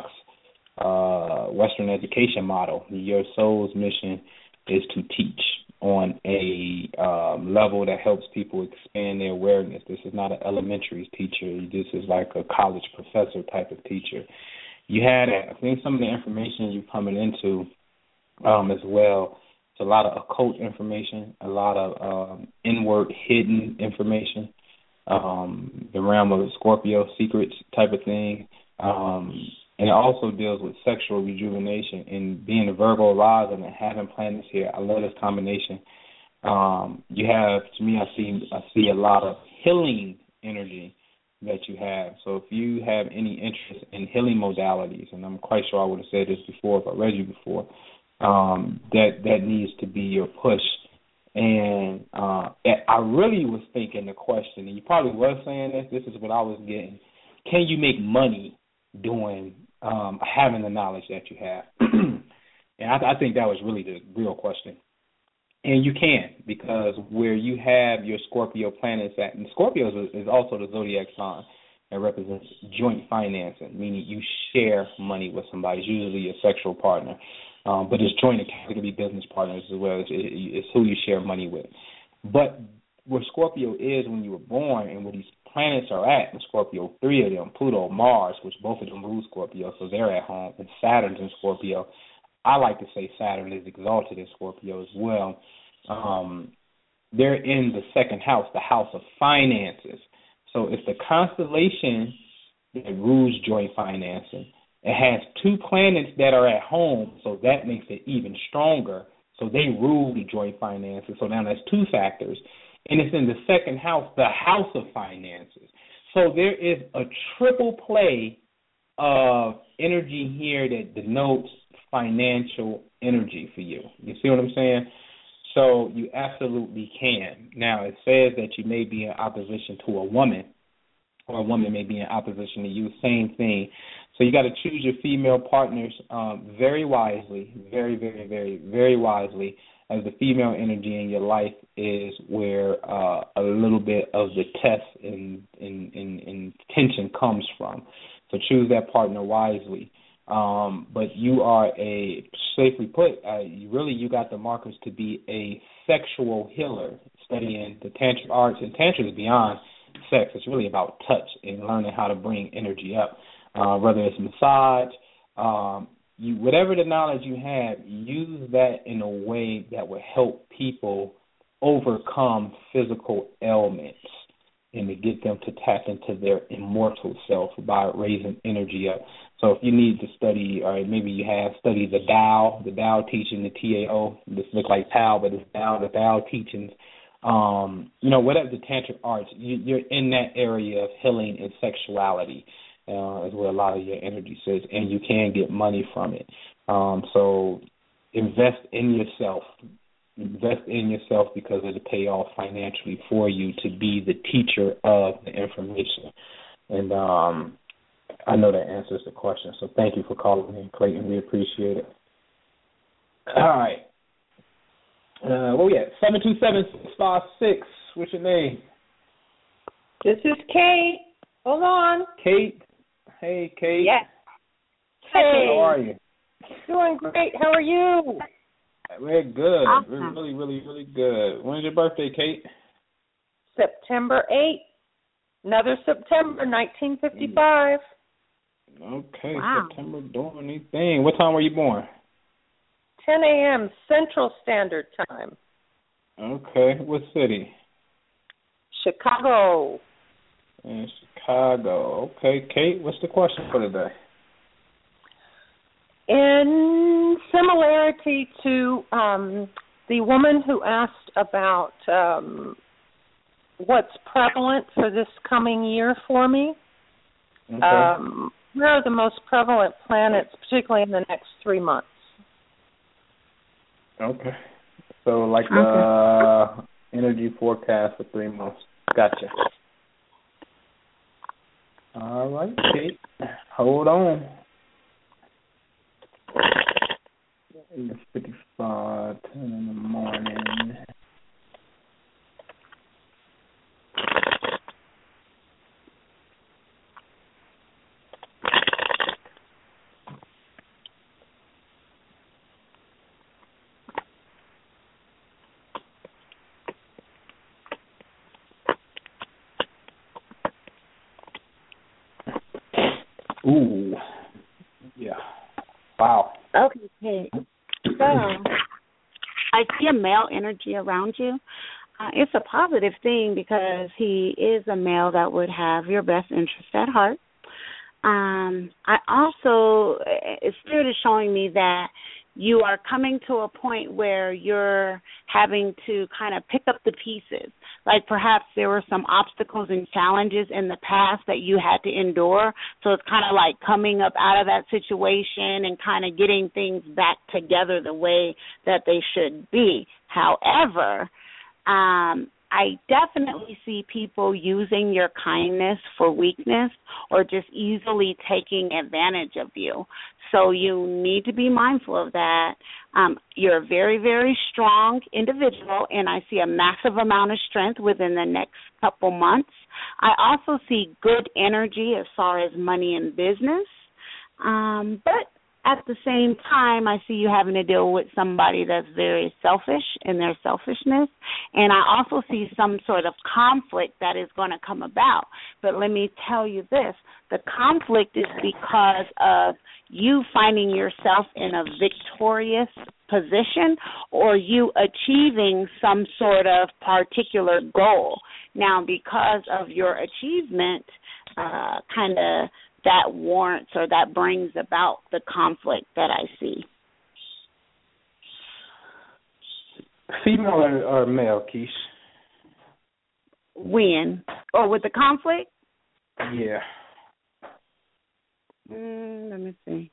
uh, Western education model, your soul's mission is to teach on a um, level that helps people expand their awareness. This is not an elementary teacher. This is like a college professor type of teacher. You had, I think, some of the information you're coming into um, as well. It's a lot of occult information, a lot of um, inward hidden information, um, the realm of the Scorpio secrets type of thing. Um, and it also deals with sexual rejuvenation. And being a Virgo rising and having planets here, I love this combination. Um, you have, to me, I see I see a lot of healing energy that you have. So if you have any interest in healing modalities, and I'm quite sure I would have said this before if I read you before, um, that that needs to be your push. And uh, I really was thinking the question, and you probably was saying this, this is what I was getting, can you make money doing um, having the knowledge that you have? And I, I think that was really the real question. And you can, because where you have your Scorpio planets at, and Scorpio is, is also the zodiac sign that represents joint financing, meaning you share money with somebody, it's usually a sexual partner. Um, but it's joint, it can be business partners as well. It's, it's who you share money with. But where Scorpio is when you were born and where these planets are at in Scorpio, three of them, Pluto, Mars, which both of them rule Scorpio, so they're at home, and Saturn's in Scorpio. I like to say Saturn is exalted in Scorpio as well. Um, they're in the second house, the house of finances. So it's the constellation that rules joint financing. It has two planets that are at home, so that makes it even stronger. So they rule the joint finances. So now that's two factors. And it's in the second house, the house of finances. So there is a triple play of energy here that denotes financial energy for you. You see what I'm saying? So you absolutely can. Now, it says that you may be in opposition to a woman, or a woman may be in opposition to you, same thing. So you got to choose your female partners um, very wisely, very, very, very, very wisely, as the female energy in your life is where uh, a little bit of the test and, and, and, and tension comes from. So choose that partner wisely. Um, but you are a, safely put, uh, you really you got the markers to be a sexual healer, studying the tantric arts. And tantra is beyond sex. It's really about touch and learning how to bring energy up. Uh, whether it's massage, um, you whatever the knowledge you have, use that in a way that will help people overcome physical ailments and to get them to tap into their immortal self by raising energy up. So if you need to study, or maybe you have studied the Tao, the Tao teaching, the T A O, this looks like Tao, but it's Tao, the Tao teachings, um, you know, whatever the tantric arts, you, you're in that area of healing and sexuality. Uh, is where a lot of your energy sits, and you can get money from it. Um, so invest in yourself. Invest in yourself because it'll pay off financially for you to be the teacher of the information. And um, I know that answers the question. So thank you for calling in, Clayton. We appreciate it. All right. Uh, where we at? seven two seven, six five six. What's your name? This is Kate. Hold on. Kate. Hey, Kate. Yes. Hey. How are you? Doing great. How are you? We're good. Awesome. We're really, really, really good. When's your birthday, Kate? September eighth. Another September, nineteen fifty-five. Okay, Wow. September doing anything. What time were you born? ten a.m. Central Standard Time. Okay, what city? Chicago. In Chicago. Okay, Kate, what's the question for today? In similarity to um, the woman who asked about um, what's prevalent for this coming year for me, Okay. um, where are the most prevalent planets, particularly in the next three months? Okay. So like the uh, energy forecast for three months. Gotcha. All right, Kate. Hold on. eight fifty-five, ten in the morning. Ooh. Yeah. Wow. Okay. So I see a male energy around you. Uh, it's a positive thing because he is a male that would have your best interest at heart. Um, I also, Spirit is showing me that you are coming to a point where you're having to kind of pick up the pieces. Like perhaps there were some obstacles and challenges in the past that you had to endure. So it's kind of like coming up out of that situation and kind of getting things back together the way that they should be. However, um, I definitely see people using your kindness for weakness or just easily taking advantage of you. So you need to be mindful of that. Um, you're a very, very strong individual, and I see a massive amount of strength within the next couple months. I also see good energy as far as money and business. Um, but at the same time, I see you having to deal with somebody that's very selfish in their selfishness. And I also see some sort of conflict that is going to come about. But let me tell you this, the conflict is because of you finding yourself in a victorious position or you achieving some sort of particular goal. Now, because of your achievement, uh, kind of that warrants or that brings about the conflict that I see. Female or, or male, Keish? When? Or with the conflict? Yeah. Mm, let me see.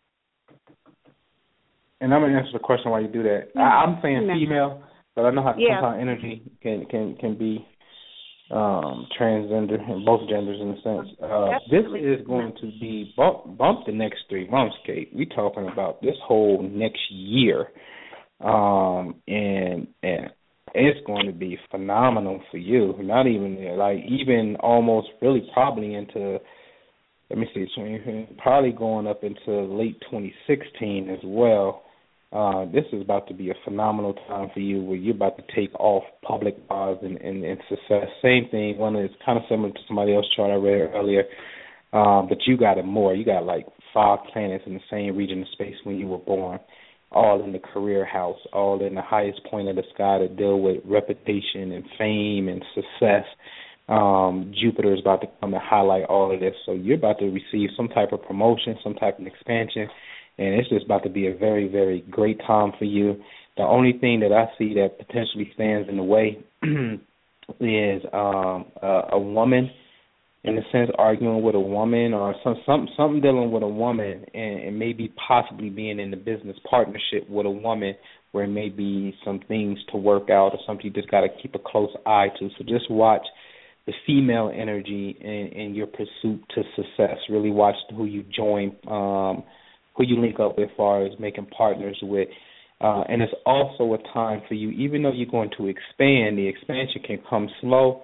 And I'm gonna answer the question while you do that. Mm-hmm. I, I'm saying female, but I know how yeah. sometimes energy can can can be um, transgender and both genders in a sense. Uh, this is going to be bump, bump the next three months, Kate. We're talking about this whole next year, um, and and it's going to be phenomenal for you. Not even like even almost really probably into. Let me see, probably going up into late twenty sixteen as well. Uh, this is about to be a phenomenal time for you where you're about to take off public bars and, and, and success. Same thing, one is kind of similar to somebody else's chart I read earlier, um, but you got it more. You got like five planets in the same region of space when you were born, all in the career house, all in the highest point of the sky to deal with reputation and fame and success. Um, Jupiter is about to come and highlight all of this. So you're about to receive some type of promotion, some type of expansion, and it's just about to be a very, very great time for you. The only thing that I see that potentially stands in the way is um, a, a woman, in a sense, arguing with a woman or some, some something dealing with a woman and, and maybe possibly being in the business partnership with a woman where it may be some things to work out or something you just got to keep a close eye to. So just watch the female energy in, in your pursuit to success. Really watch who you join, um, who you link up with as far as making partners with. Uh, and it's also a time for you, even though you're going to expand, the expansion can come slow,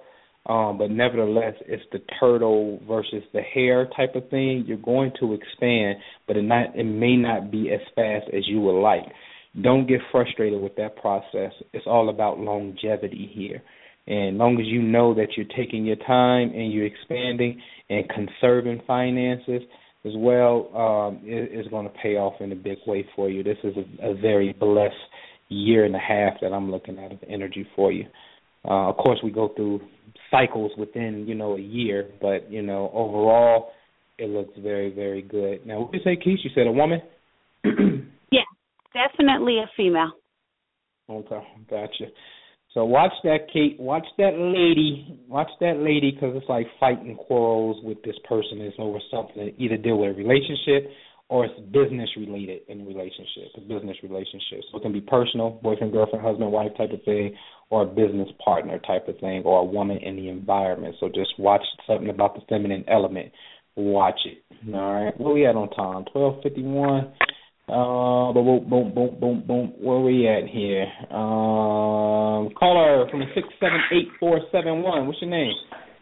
Um, but nevertheless, it's the turtle versus the hare type of thing. You're going to expand, but it not it may not be as fast as you would like. Don't get frustrated with that process. It's all about longevity here. And as long as you know that you're taking your time and you're expanding and conserving finances as well, um, it, it's going to pay off in a big way for you. This is a, a very blessed year and a half that I'm looking at of energy for you. Uh, of course, we go through cycles within, you know, a year, but, you know, overall, it looks very, very good. Now, what did you say, Keisha? You said a woman? Yeah, definitely a female. Okay, gotcha. So watch that, Kate. Watch that lady. Watch that lady, because it's like fighting quarrels with this person. It's over something that either deal with a relationship or it's business related in a relationship, a business relationship. So it can be personal, boyfriend, girlfriend, husband, wife type of thing, or a business partner type of thing, or a woman in the environment. So just watch something about the feminine element. Watch it. All right. Where we at on time? twelve fifty-one. Uh, boom, boom, boom, boom, boom. Where we at here? Um, caller from six seven eight four seven one. What's your name?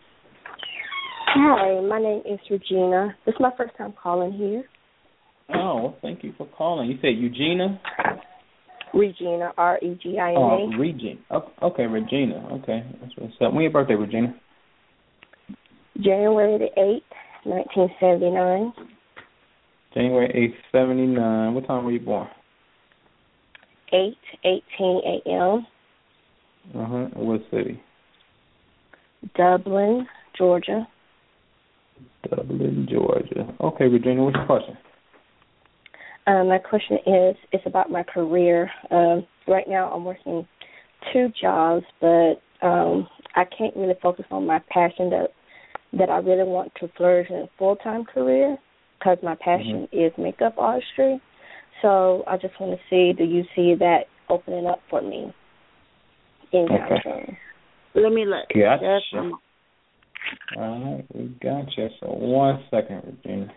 Hi, my name is Regina. This is my first time calling here. Oh, well, thank you for calling. You said Eugenia? Regina, R E G I N A. Oh, Regina. Okay, Regina. Okay, that's what's up. When your birthday, Regina? January the eighth, nineteen seventy-nine. January eighth, seventy-nine. What time were you born? eight eighteen a.m. Uh-huh. What city? Dublin, Georgia. Dublin, Georgia. Okay, Regina, what's your question? Um, my question is, it's about my career. Um, right now I'm working two jobs, but um, I can't really focus on my passion that that I really want to flourish in a full-time career, because my passion mm-hmm. is makeup artistry. So I just want to see, do you see that opening up for me in okay. term? Let me look. Gotcha. All right, we gotcha. So one second, Regina.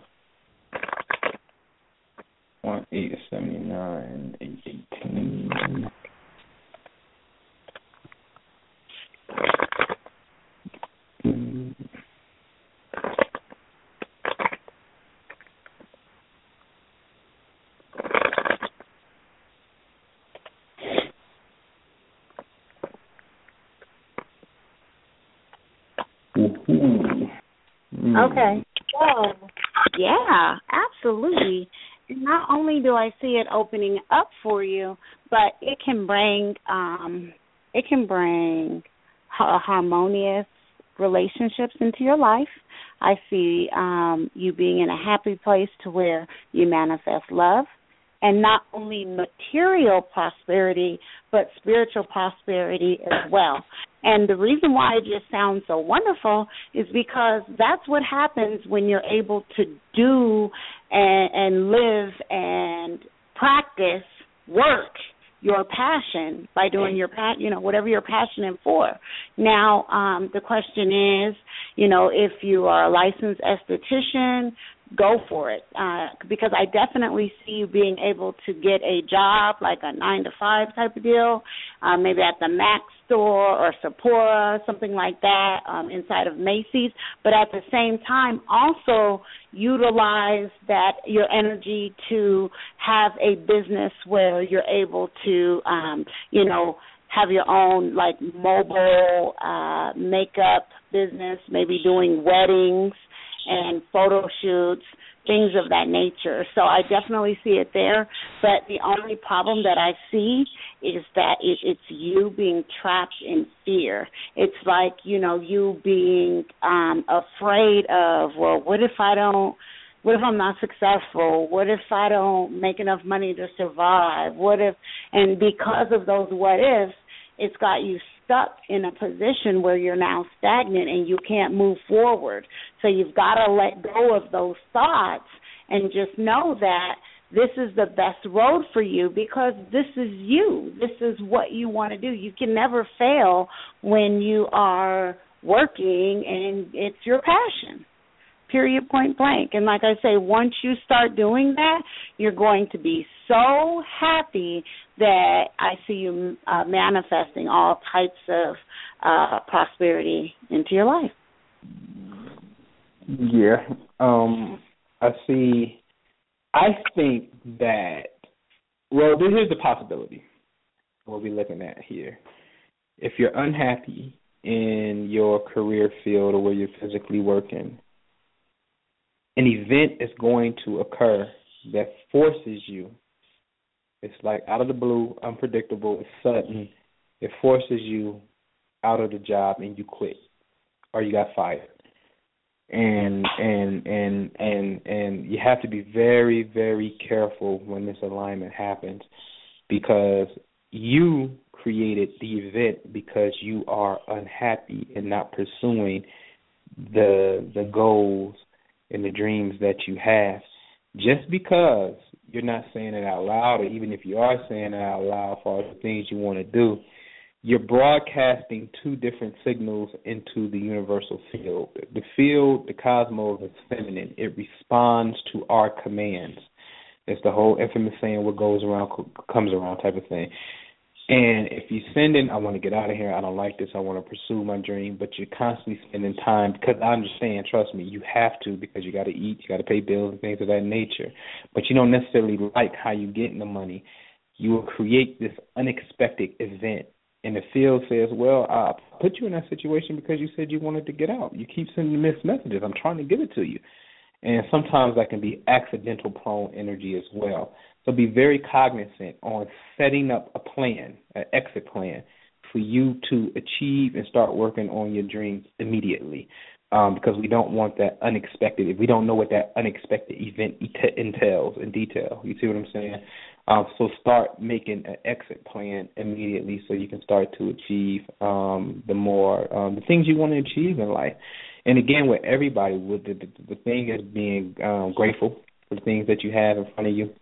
One eight seventy nine eight eighteen. Mm. Okay. So, yeah, absolutely. Not only do I see it opening up for you, but it can bring um, it can bring ha- harmonious relationships into your life. I see um, you being in a happy place to where you manifest love, and not only material prosperity, but spiritual prosperity as well. And the reason why it just sounds so wonderful is because that's what happens when you're able to do and, and live and practice work, your passion, by doing your, you know, whatever you're passionate for. Now, um, the question is, you know, if you are a licensed esthetician, go for it, uh, because I definitely see you being able to get a job, like a nine to five type of deal, uh, maybe at the Mac store or Sephora, something like that, um, inside of Macy's. But at the same time, also utilize that your energy to have a business where you're able to, um, you know, have your own like mobile uh, makeup business, maybe doing weddings and photo shoots, things of that nature. So I definitely see it there. But the only problem that I see is that it, it's you being trapped in fear. It's like, you know, you being um, afraid of, well, what if I don't, what if I'm not successful? What if I don't make enough money to survive? What if, and because of those what ifs, it's got you stuck in a position where you're now stagnant and you can't move forward. So you've got to let go of those thoughts and just know that this is the best road for you, because this is you. This is what you want to do. You can never fail when you are working and it's your passion. Period, point blank. And like I say, once you start doing that, you're going to be so happy that I see you uh, manifesting all types of uh, prosperity into your life. Yeah. Um, I see. I think that, well, here's the possibility, what we're looking at here. If you're unhappy in your career field or where you're physically working, an event is going to occur that forces you. It's like out of the blue, unpredictable, it's sudden. It forces you out of the job and you quit or you got fired. And and and and and you have to be very, very careful when this alignment happens, because you created the event because you are unhappy and not pursuing the the goals and the dreams that you have. Just because you're not saying it out loud, or even if you are saying it out loud for all the things you want to do, you're broadcasting two different signals into the universal field. The field, the cosmos, is feminine. It responds to our commands. It's the whole infamous saying, what goes around comes around type of thing. And if you send in, I want to get out of here, I don't like this, I want to pursue my dream, but you're constantly spending time, because I understand, trust me, you have to, because you got to eat, you got to pay bills and things of that nature, but you don't necessarily like how you get the money. You will create this unexpected event. And the field says, well, I put you in that situation because you said you wanted to get out. You keep sending missed messages. I'm trying to give it to you. And sometimes that can be accidental prone energy as well. So be very cognizant on setting up a plan, an exit plan, for you to achieve and start working on your dreams immediately, um, because we don't want that unexpected. If we don't know what that unexpected event entails in detail, you see what I'm saying? Um, so start making an exit plan immediately so you can start to achieve um, the more um, the things you want to achieve in life. And again, with everybody, with the, the, the thing is being um, grateful for the things that you have in front of you,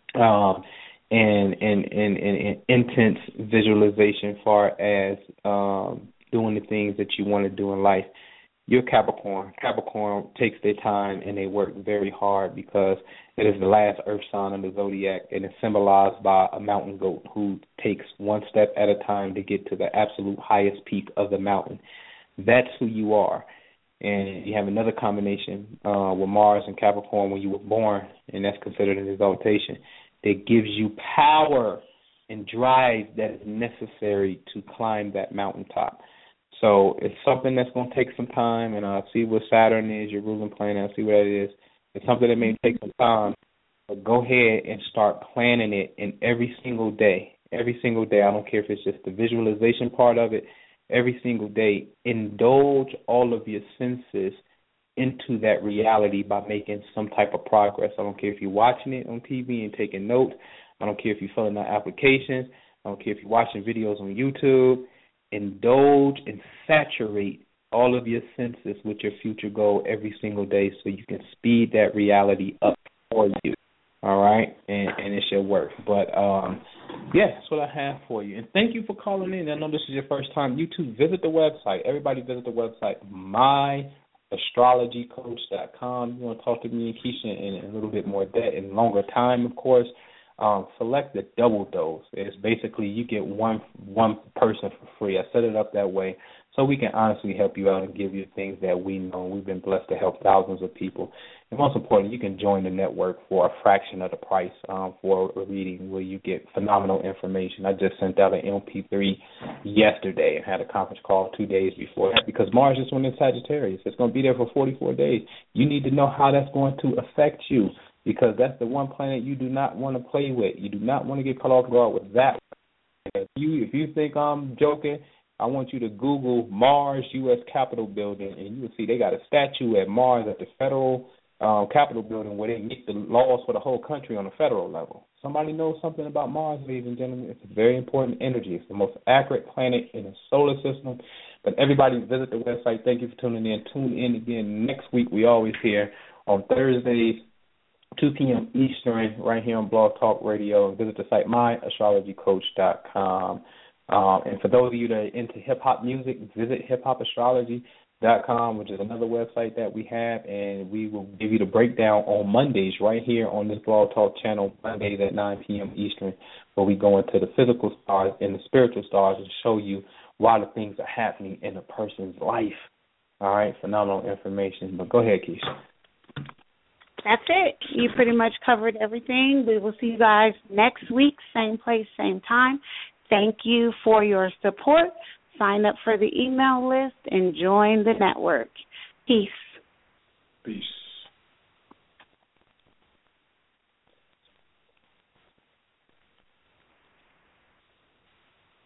um, and, and, and, and intense visualization as far as um, doing the things that you want to do in life. You're Capricorn. Capricorn takes their time and they work very hard because it is the last earth sign of the zodiac, and it's symbolized by a mountain goat who takes one step at a time to get to the absolute highest peak of the mountain. That's who you are. And you have another combination uh, with Mars and Capricorn when you were born, and that's considered an exaltation, that gives you power and drive that is necessary to climb that mountaintop. So it's something that's going to take some time, and I'll see what Saturn is, your ruling planet, I'll see what that is. It's something that may take some time, but go ahead and start planning it in every single day. Every single day, I don't care if it's just the visualization part of it, every single day, indulge all of your senses into that reality by making some type of progress. I don't care if you're watching it on T V and taking notes. I don't care if you're filling out applications. I don't care if you're watching videos on YouTube. Indulge and saturate all of your senses with your future goal every single day so you can speed that reality up for you, all right? And, and it should work. But, um, yeah, that's what I have for you. And thank you for calling in. I know this is your first time. You too, visit the website. Everybody visit the website, my astrology coach dot com. You want to talk to me and Keisha in, in a little bit more depth and longer time, of course. Um, select the double dose. It's basically you get one one person for free. I set it up that way so we can honestly help you out and give you things that we know. We've been blessed to help thousands of people. And most importantly, you can join the network for a fraction of the price um, for a reading where you get phenomenal information. I just sent out an M P three yesterday and had a conference call two days before that because Mars just went in Sagittarius. It's going to be there for forty-four days. You need to know how that's going to affect you, because that's the one planet you do not want to play with. You do not want to get caught off guard with that. If you if you think I'm joking, I want you to Google Mars U S Capitol Building, and you will see they got a statue at Mars at the federal um, Capitol Building where they make the laws for the whole country on a federal level. Somebody knows something about Mars, ladies and gentlemen. It's a very important energy. It's the most accurate planet in the solar system. But everybody visit the website. Thank you for tuning in. Tune in again next week. We always here on Thursdays, two p.m. Eastern, right here on Blog Talk Radio. Visit the site, my astrology coach dot com. Um, and for those of you that are into hip-hop music, visit Hip Hop Astrology. dot com, which is another website that we have, and we will give you the breakdown on Mondays right here on this Blog Talk channel, Mondays at nine p.m. Eastern, where we go into the physical stars and the spiritual stars and show you why the things are happening in a person's life. All right, phenomenal information. But go ahead, Keisha. That's it. You pretty much covered everything. We will see you guys next week, same place, same time. Thank you for your support. Sign up for the email list and join the network. Peace. Peace.